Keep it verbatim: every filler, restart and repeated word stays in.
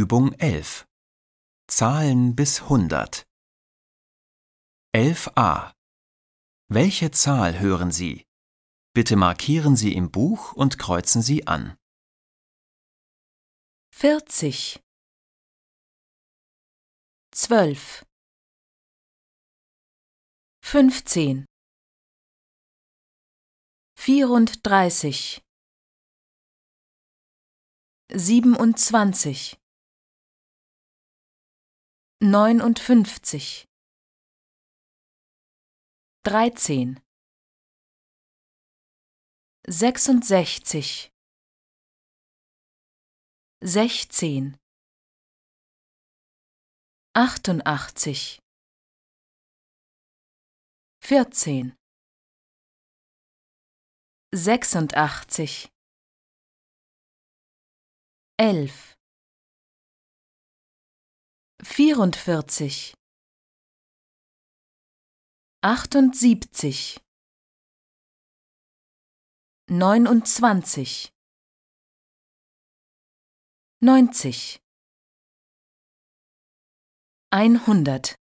Übung elf. Zahlen bis hundert. elf a. Welche Zahl hören Sie? Bitte markieren Sie im Buch und kreuzen Sie an. vierzig, zwölf, fünfzehn, vierunddreißig, siebenundzwanzig, neunundfünfzig, dreizehn, sechsundsechzig, sechzehn, achtundachtzig, vierzehn, sechsundachtzig, elf, vierundvierzig, achtundsiebzig, neunundzwanzig, neunzig, hundert.